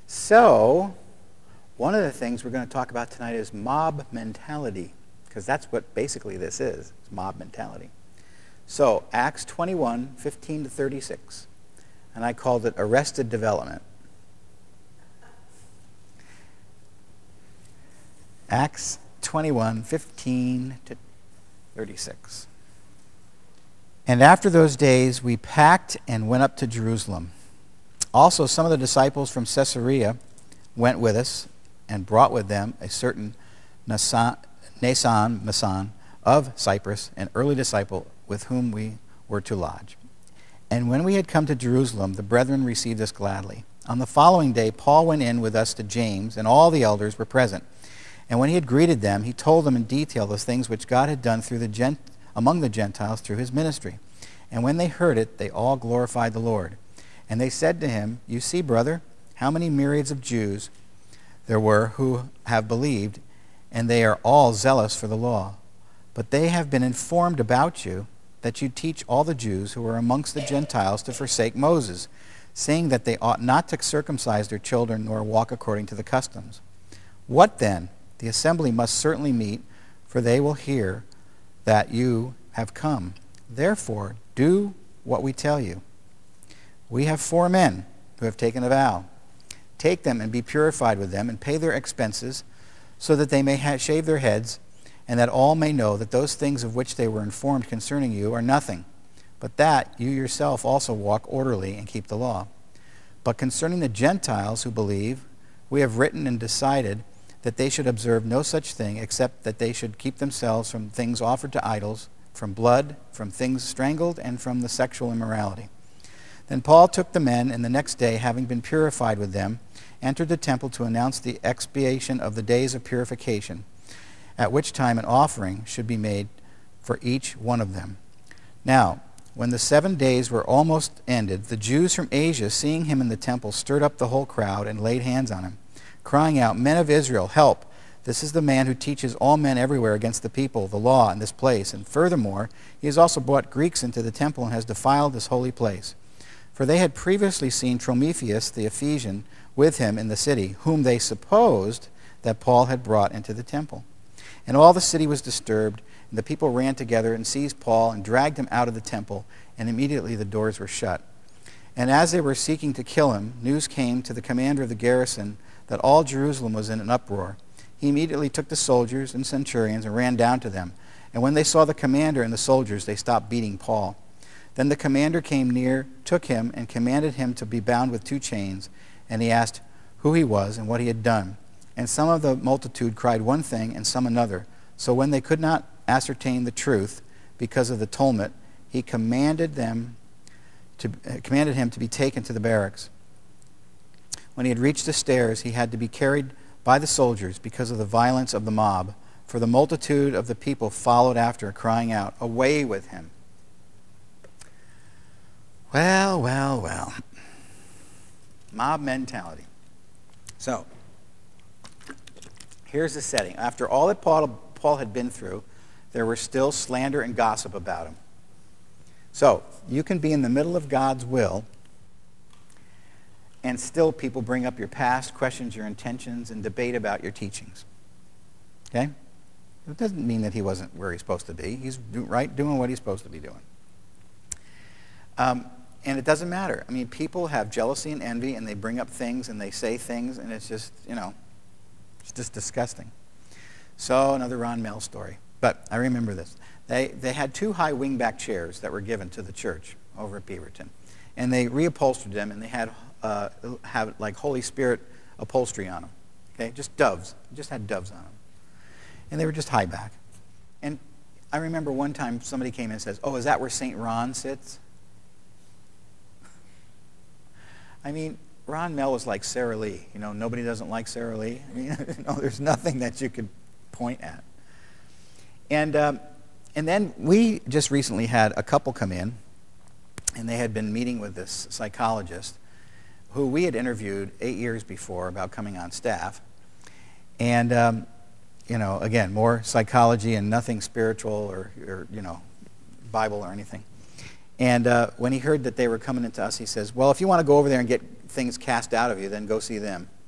So, one of the things we're going to talk about tonight is mob mentality, because that's what basically this is. It's mob mentality. So, Acts 21, 15 to 36. And I called it Arrested Development. Acts 21, 15 to 36. And after those days, we packed and went up to Jerusalem. Also, some of the disciples from Caesarea went with us and brought with them a certain Mnason of Cyprus, an early disciple with whom we were to lodge. And when we had come to Jerusalem, the brethren received us gladly. On the following day, Paul went in with us to James, and all the elders were present. And when he had greeted them, he told them in detail the things which God had done among the Gentiles through his ministry. And when they heard it, they all glorified the Lord. And they said to him, "You see, brother, how many myriads of Jews there were who have believed, and they are all zealous for the law. But they have been informed about you, that you teach all the Jews who are amongst the Gentiles to forsake Moses, saying that they ought not to circumcise their children nor walk according to the customs. What then? The assembly must certainly meet, for they will hear that you have come. Therefore, do what we tell you. We have 4 men who have taken a vow. Take them and be purified with them, and pay their expenses, so that they may shave their heads, and that all may know that those things of which they were informed concerning you are nothing, but that you yourself also walk orderly and keep the law. But concerning the Gentiles who believe, we have written and decided that they should observe no such thing, except that they should keep themselves from things offered to idols, from blood, from things strangled, and from the sexual immorality." Then Paul took the men, and the next day, having been purified with them, entered the temple to announce the expiation of the days of purification, at which time an offering should be made for each one of them. Now, when the 7 days were almost ended, the Jews from Asia, seeing him in the temple, stirred up the whole crowd and laid hands on him, crying out, "Men of Israel, help! This is the man who teaches all men everywhere against the people, the law, in this place. And furthermore, he has also brought Greeks into the temple and has defiled this holy place." For they had previously seen Trophimus the Ephesian with him in the city, whom they supposed that Paul had brought into the temple. And all the city was disturbed, and the people ran together and seized Paul and dragged him out of the temple, and immediately the doors were shut. And as they were seeking to kill him, news came to the commander of the garrison that all Jerusalem was in an uproar. He immediately took the soldiers and centurions and ran down to them. And when they saw the commander and the soldiers, they stopped beating Paul. Then the commander came near, took him, and commanded him to be bound with 2 chains. And he asked who he was and what he had done. And some of the multitude cried one thing and some another. So when they could not ascertain the truth because of the tumult, he commanded him to be taken to the barracks. When he had reached the stairs, he had to be carried by the soldiers because of the violence of the mob, for the multitude of the people followed after, crying out, "Away with him!" Well, well, well. Mob mentality. So, here's the setting. After all that Paul had been through, there were still slander and gossip about him. So, you can be in the middle of God's will, and still people bring up your past, questions your intentions, and debate about your teachings. Okay? It doesn't mean that he wasn't where he's supposed to be. He's doing what he's supposed to be doing. And it doesn't matter. I mean, people have jealousy and envy, and they bring up things, and they say things, and it's just, it's just disgusting. So, another Ron Mell story. But I remember this. They had 2 high wingback chairs that were given to the church over at Beaverton. And they reupholstered them, and they had like Holy Spirit upholstery on them. Okay, just doves. Just had doves on them. And they were just high back. And I remember one time somebody came in and says, "Oh, is that where St. Ron sits?" I mean, Ron Mell was like Sarah Lee. Nobody doesn't like Sarah Lee. I mean, there's nothing that you could point at. And then we just recently had a couple come in, and they had been meeting with this psychologist who we had interviewed 8 years before about coming on staff. And, again, more psychology and nothing spiritual or Bible or anything. And when he heard that they were coming into us, he says, "Well, if you want to go over there and get things cast out of you, then go see them."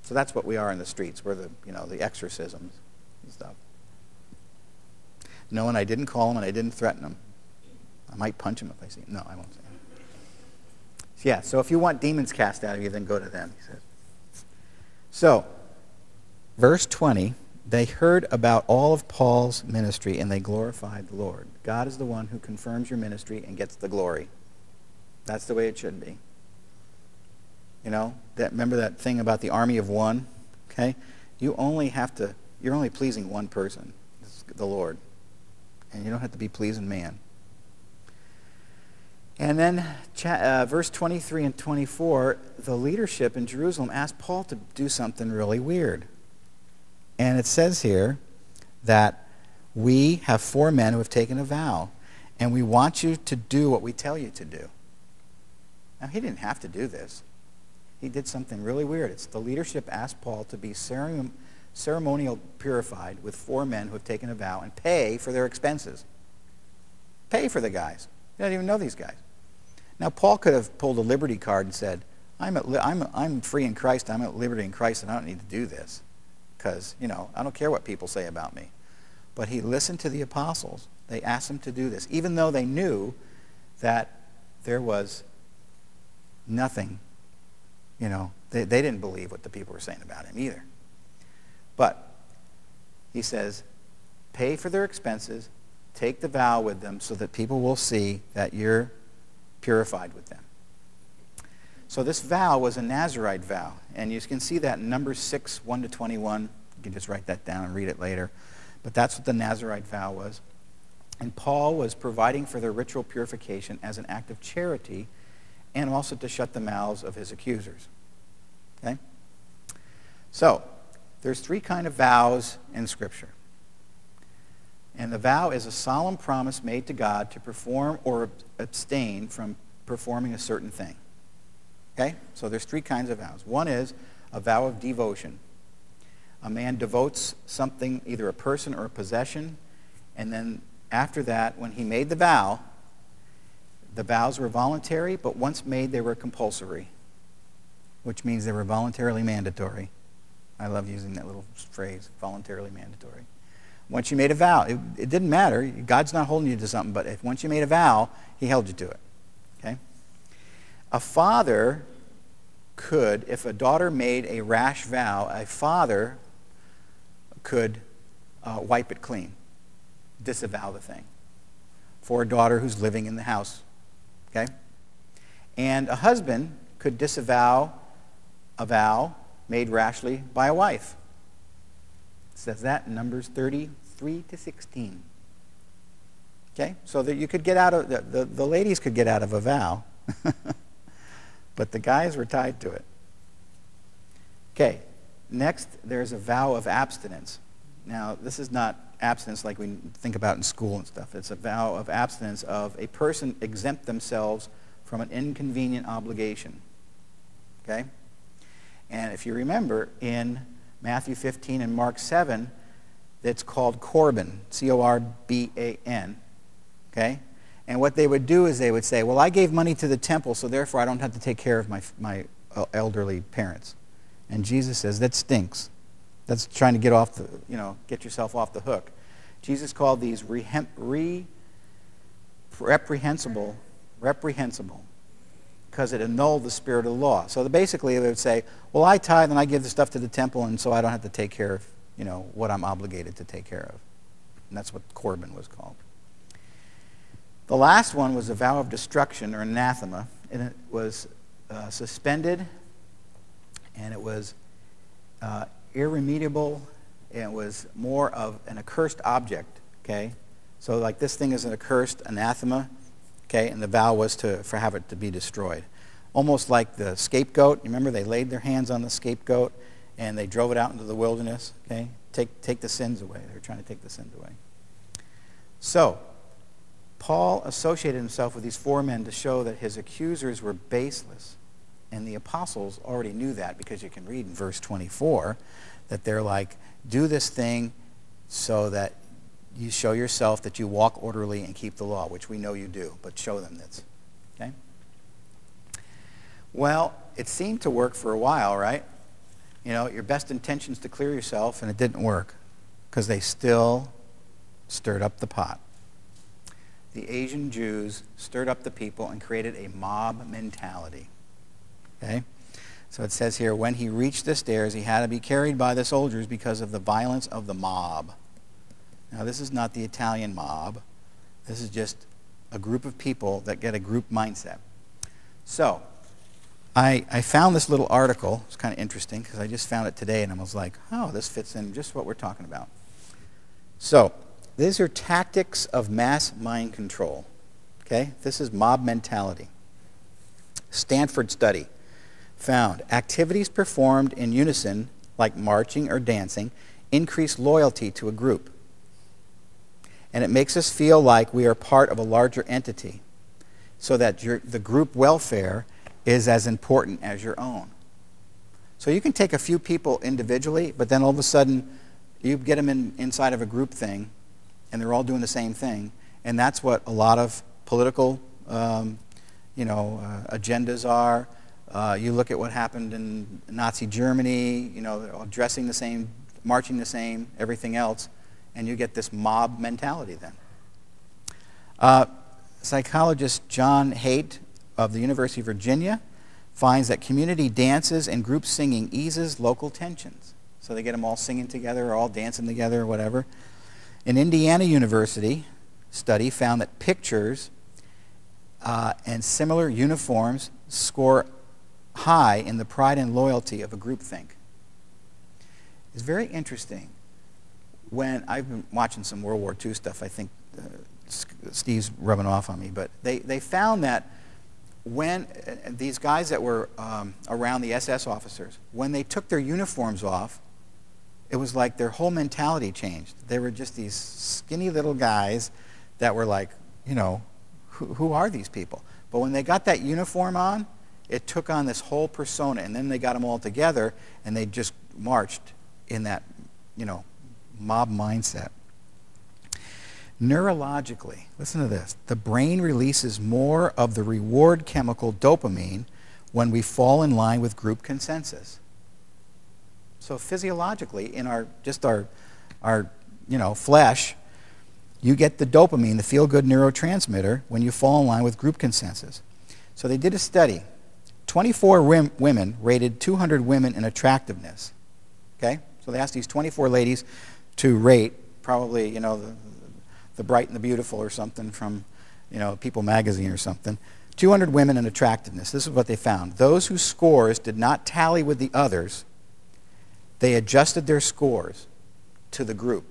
So that's what we are in the streets. We're the exorcisms and stuff. No, and I didn't call him and I didn't threaten him. I might punch him if I see him. No, I won't say him. Yeah, so if you want demons cast out of you, then go to them, he says. So, verse 20, they heard about all of Paul's ministry and they glorified the Lord. God is the one who confirms your ministry and gets the glory. That's the way it should be. Remember that thing about the army of one? Okay? You're only pleasing one person, the Lord. And you don't have to be pleasing man. And then verse 23 and 24, the leadership in Jerusalem asked Paul to do something really weird. And it says here that we have 4 men who have taken a vow, and we want you to do what we tell you to do. Now, he didn't have to do this. He did something really weird. It's the leadership asked Paul to be ceremonial purified with 4 men who have taken a vow and pay for their expenses. Pay for the guys. You don't even know these guys. Now, Paul could have pulled a liberty card and said, I'm free in Christ, I'm at liberty in Christ, and I don't need to do this because, I don't care what people say about me. But he listened to the apostles. They asked him to do this, even though they knew that there was nothing, they didn't believe what the people were saying about him either. But he says, pay for their expenses, take the vow with them so that people will see that you're purified with them. So this vow was a Nazirite vow, and you can see that in Numbers 6, 1-21. You can just write that down and read it later. But that's what the Nazirite vow was. And Paul was providing for their ritual purification as an act of charity and also to shut the mouths of his accusers. Okay? So, there's 3 kinds of vows in Scripture. And the vow is a solemn promise made to God to perform or abstain from performing a certain thing. Okay? So there's 3 kinds of vows. One is a vow of devotion. A man devotes something, either a person or a possession, and then after that, when he made the vows were voluntary, but once made, they were compulsory, which means they were voluntarily mandatory. I love using that little phrase, voluntarily mandatory. Once you made a vow, it didn't matter. God's not holding you to something, but once you made a vow, he held you to it. Okay? A father could, if a daughter made a rash vow, a father could wipe it clean, disavow the thing for a daughter who's living in the house. Okay? And a husband could disavow a vow made rashly by a wife. It says that in Numbers 33-16. Okay? So that you could get out of, the ladies could get out of a vow, but the guys were tied to it. Okay. Next, there's a vow of abstinence. Now, this is not abstinence like we think about in school and stuff. It's a vow of abstinence of a person exempt themselves from an inconvenient obligation. Okay? And if you remember, in Matthew 15 and Mark 7, it's called Corban, C-O-R-B-A-N. Okay? And what they would do is they would say, well, I gave money to the temple, so therefore I don't have to take care of my elderly parents. And Jesus says, that stinks. That's trying to get yourself off the hook. Jesus called these reprehensible, because it annulled the spirit of the law. So basically they would say, well, I tithe and I give the stuff to the temple, and so I don't have to take care of, what I'm obligated to take care of. And that's what Corban was called. The last one was a vow of destruction, or anathema, and it was suspended, and it was irremediable, and it was more of an accursed object, okay? So like this thing is an accursed anathema, okay, and the vow was for have it to be destroyed. Almost like the scapegoat. You remember they laid their hands on the scapegoat and they drove it out into the wilderness, okay? Take the sins away. They were trying to take the sins away. So, Paul associated himself with these 4 men to show that his accusers were baseless. And the apostles already knew that, because you can read in verse 24 that they're like, do this thing so that you show yourself that you walk orderly and keep the law, which we know you do, but show them this. Okay? Well, it seemed to work for a while, right? your best intentions to clear yourself, and it didn't work because they still stirred up the pot. The Asian Jews stirred up the people and created a mob mentality. Okay? So it says here, when he reached the stairs, he had to be carried by the soldiers because of the violence of the mob. Now, this is not the Italian mob. This is just a group of people that get a group mindset. So, I found this little article. It's kind of interesting because I just found it today and I was like, oh, this fits in just what we're talking about. So, these are tactics of mass mind control. Okay? This is mob mentality. Stanford study found activities performed in unison, like marching or dancing, increase loyalty to a group. And it makes us feel like we are part of a larger entity, so that the group welfare is as important as your own. So you can take a few people individually, but then all of a sudden you get them inside of a group thing, and they're all doing the same thing. And that's what a lot of political agendas are. You look at what happened in Nazi Germany, they're all dressing the same, marching the same, everything else, and you get this mob mentality then. Psychologist John Haidt of the University of Virginia finds that community dances and group singing eases local tensions. So they get them all singing together or all dancing together or whatever. An Indiana University study found that pictures and similar uniforms score high in the pride and loyalty of a groupthink. It's very interesting. When I've been watching some World War II stuff, I think Steve's rubbing off on me, but they found that when these guys that were around the SS officers, when they took their uniforms off, it was like their whole mentality changed. They were just these skinny little guys that were like, who are these people? But when they got that uniform on, it took on this whole persona, and then they got them all together, and they just marched in that, mob mindset. Neurologically, listen to this, the brain releases more of the reward chemical dopamine when we fall in line with group consensus. So physiologically, in our flesh, you get the dopamine, the feel-good neurotransmitter, when you fall in line with group consensus. So they did a study. 24 women rated 200 women in attractiveness. Okay? So they asked these 24 ladies to rate probably, the Bright and the Beautiful or something from, People magazine or something. 200 women in attractiveness. This is what they found. Those whose scores did not tally with the others, they adjusted their scores to the group.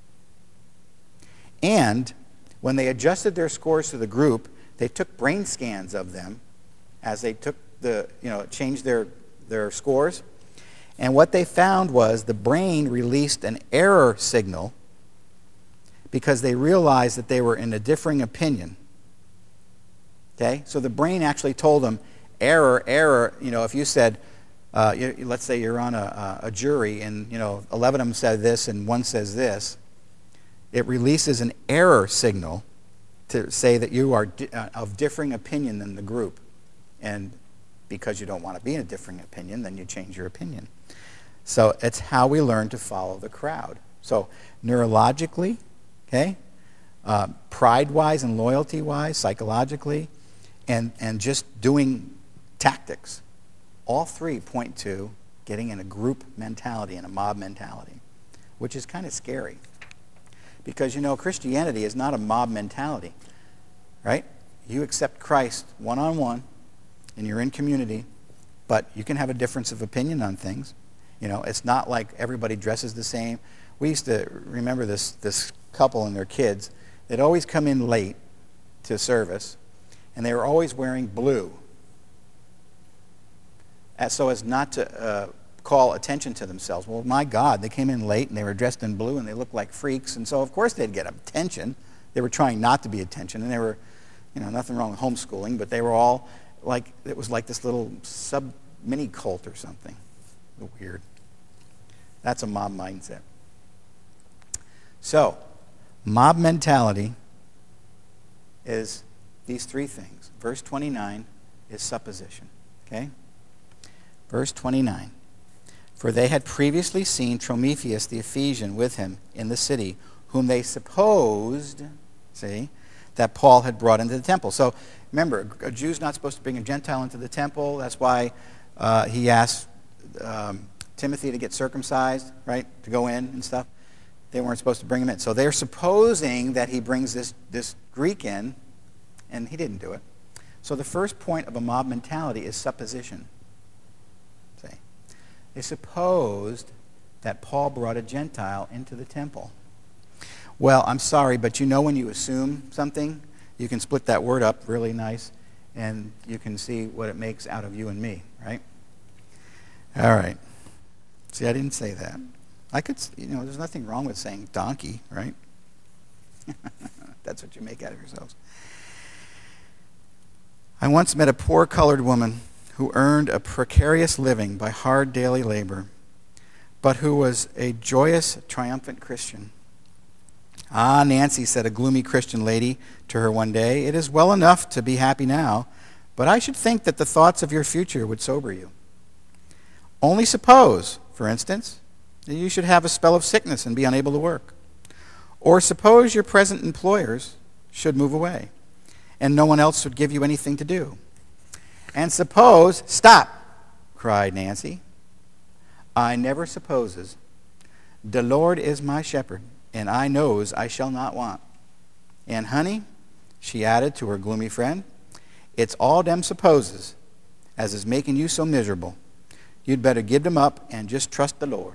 And when they adjusted their scores to the group, they took brain scans of them as they took changed their scores. And what they found was the brain released an error signal because they realized that they were in a differing opinion. Okay? So the brain actually told them, error. If you said, let's say you're on a jury and 11 of them said this and one says this, it releases an error signal to say that you are of differing opinion than the group. And because you don't want to be in a differing opinion, then you change your opinion. So it's how we learn to follow the crowd. So neurologically, okay, pride-wise and loyalty-wise, psychologically, and just doing tactics. All three point to getting in a group mentality and a mob mentality, which is kind of scary. Because, Christianity is not a mob mentality, right? You accept Christ one-on-one, and you're in community, but you can have a difference of opinion on things. It's not like everybody dresses the same. We used to remember this couple and their kids. They'd always come in late to service, and they were always wearing blue, so as not to call attention to themselves. Well, my God, they came in late, and they were dressed in blue, and they looked like freaks, and so of course they'd get attention. They were trying not to be attention, and they were, nothing wrong with homeschooling, but they were all like, it was like this little mini cult or something. Weird. That's a mob mindset. So, mob mentality is these three things. Verse 29 is supposition. Okay? Verse 29. For they had previously seen Trophimus the Ephesian with him in the city, whom they supposed, that Paul had brought into the temple. So remember, a Jew's not supposed to bring a Gentile into the temple. That's why he asked Timothy to get circumcised, right, to go in and stuff. They weren't supposed to bring him in. So they're supposing that he brings this Greek in, and he didn't do it. So the first point of a mob mentality is supposition. See? They supposed that Paul brought a Gentile into the temple. Well, I'm sorry, but you know when you assume something, you can split that word up really nice, and you can see what it makes out of you and me, right? All right. See, I didn't say that. I could, there's nothing wrong with saying donkey, right? That's what you make out of yourselves. I once met a poor colored woman who earned a precarious living by hard daily labor, but who was a joyous, triumphant Christian. "Ah, Nancy," said a gloomy Christian lady to her one day, "it is well enough to be happy now, but I should think that the thoughts of your future would sober you. Only suppose, for instance, that you should have a spell of sickness and be unable to work. Or suppose your present employers should move away, and no one else would give you anything to do. And suppose..." "Stop!" cried Nancy. "I never supposes. The Lord is my shepherd, and I knows I shall not want. And honey," she added to her gloomy friend, "it's all them supposes as is making you so miserable. You'd better give them up and just trust the Lord."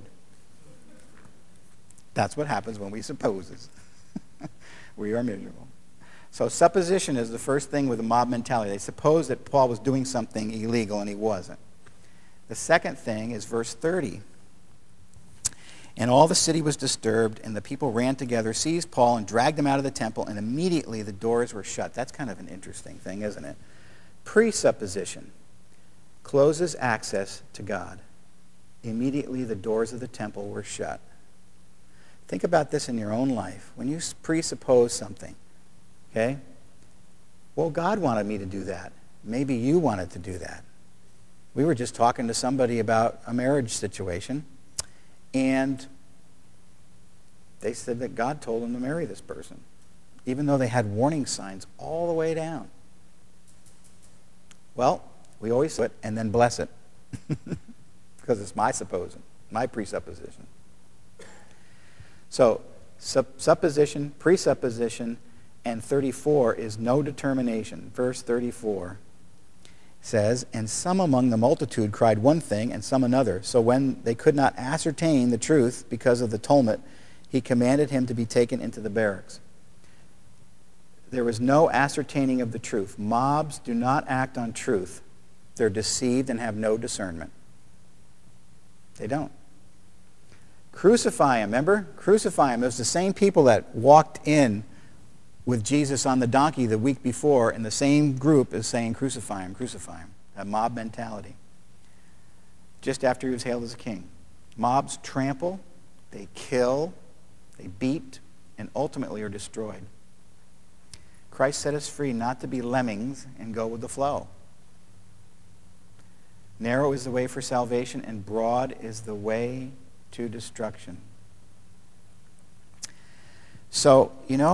That's what happens when we supposes. We are miserable. So supposition is the first thing with a mob mentality. They suppose that Paul was doing something illegal and he wasn't. The second thing is verse 30. "And all the city was disturbed, and the people ran together, seized Paul, and dragged him out of the temple, and immediately the doors were shut." That's kind of an interesting thing, isn't it? Presupposition closes access to God. Immediately the doors of the temple were shut. Think about this in your own life. When you presuppose something, okay? Well, God wanted me to do that. Maybe you wanted to do that. We were just talking to somebody about a marriage situation, and they said that God told them to marry this person, even though they had warning signs all the way down. Well, we always do it and then bless it because it's my supposing, my presupposition. So supposition, presupposition, and 34 is no determination. Verse 34 says, "And some among the multitude cried one thing and some another. So when they could not ascertain the truth because of the tumult, he commanded him to be taken into the barracks." There was no ascertaining of the truth. Mobs do not act on truth. They're deceived and have no discernment. They don't. Crucify him, remember? Crucify him. It was the same people that walked in with Jesus on the donkey the week before, and the same group is saying, "Crucify him, crucify him." A mob mentality. Just after he was hailed as a king. Mobs trample, they kill, they beat, and ultimately are destroyed. Christ set us free not to be lemmings and go with the flow. Narrow is the way for salvation, and broad is the way to destruction. So,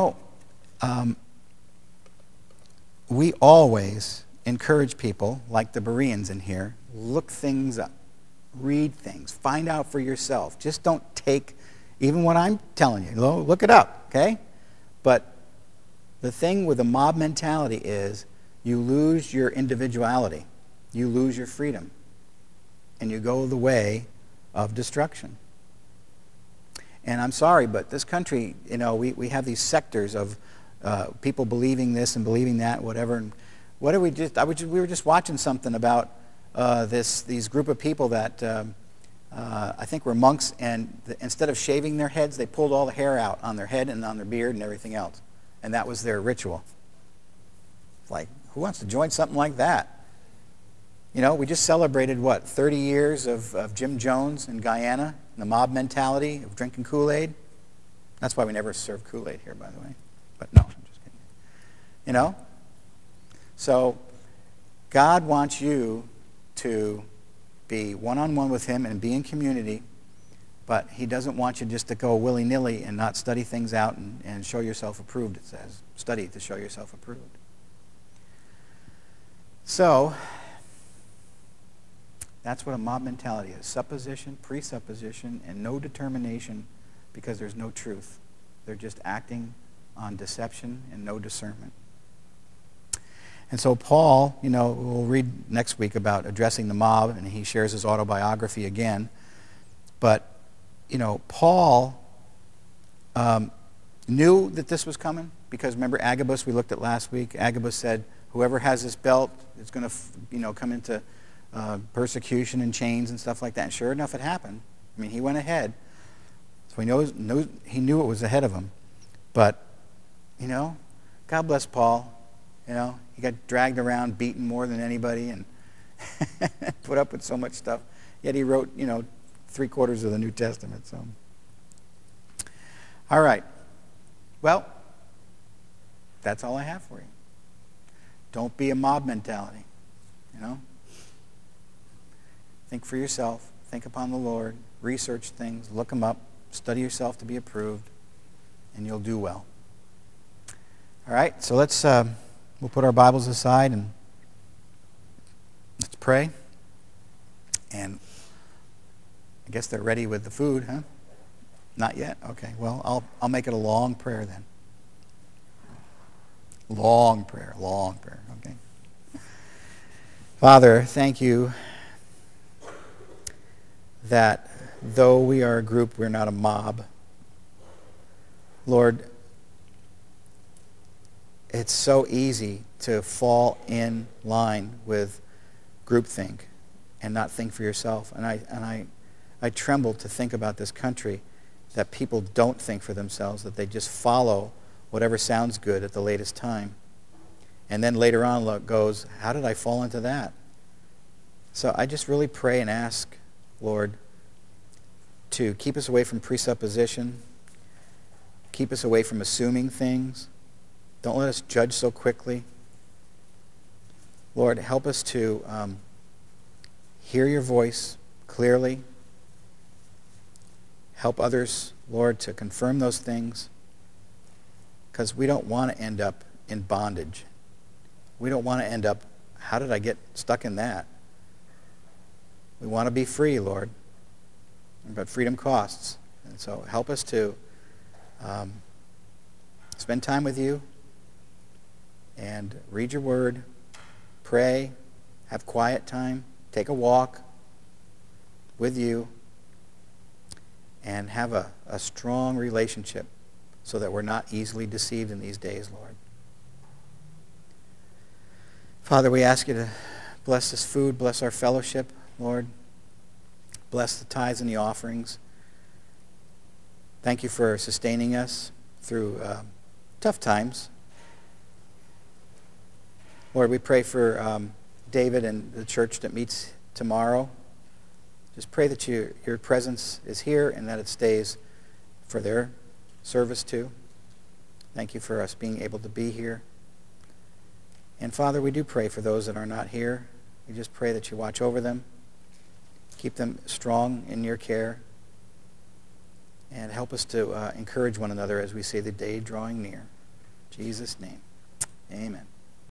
we always encourage people, like the Bereans in here, look things up, read things, find out for yourself. Just don't take even what I'm telling you. Look it up, okay? But the thing with the mob mentality is you lose your individuality. You lose your freedom. And you go the way of destruction. And I'm sorry, but this country, we have these sectors of people believing this and believing that, whatever. And what did we just? We were just watching something about these group of people that I think were monks, and instead of shaving their heads, they pulled all the hair out on their head and on their beard and everything else, and that was their ritual. Like, who wants to join something like that? We just celebrated, 30 years of Jim Jones in Guyana, and the mob mentality of drinking Kool-Aid. That's why we never serve Kool-Aid here, by the way. But no, I'm just kidding. So God wants you to be one-on-one with him and be in community, but he doesn't want you just to go willy-nilly and not study things out and show yourself approved, it says. Study to show yourself approved. So, that's what a mob mentality is. Supposition, presupposition, and no determination because there's no truth. They're just acting on deception and no discernment. And so Paul, we'll read next week about addressing the mob, and he shares his autobiography again. But, Paul knew that this was coming because remember Agabus we looked at last week? Agabus said, whoever has this belt is going to, come into persecution and chains and stuff like that. And sure enough, it happened. I mean, he went ahead. So he knew it was ahead of him. But, God bless Paul. He got dragged around, beaten more than anybody, and put up with so much stuff. Yet he wrote, 3/4 of the New Testament. So, all right. Well, that's all I have for you. Don't be a mob mentality. Think for yourself. Think upon the Lord. Research things. Look them up. Study yourself to be approved, and you'll do well. All right. So we'll put our Bibles aside and let's pray. And I guess they're ready with the food, huh? Not yet? Okay. Well, I'll make it a long prayer then. Long prayer. Okay. Father, thank you that though we are a group, we're not a mob. Lord, it's so easy to fall in line with groupthink and not think for yourself. And I tremble to think about this country, that people don't think for themselves, that they just follow whatever sounds good at the latest time. And then later on goes, how did I fall into that? So I just really pray and ask, Lord, to keep us away from presupposition, keep us away from assuming things. Don't let us judge so quickly. Lord, help us to hear your voice clearly. Help others, Lord, to confirm those things, because we don't want to end up in bondage. We don't want to end up, how did I get stuck in that? We want to be free, Lord, but freedom costs. And so help us to spend time with you and read your word, pray, have quiet time, take a walk with you, and have a strong relationship so that we're not easily deceived in these days, Lord. Father, we ask you to bless this food, bless our fellowship, Lord. Bless the tithes and the offerings. Thank you for sustaining us through tough times. Lord, we pray for David and the church that meets tomorrow. Just pray that your presence is here and that it stays for their service too. Thank you for us being able to be here. And Father, we do pray for those that are not here. We just pray that you watch over them, keep them strong in your care, and help us to encourage one another as we see the day drawing near. In Jesus' name, amen.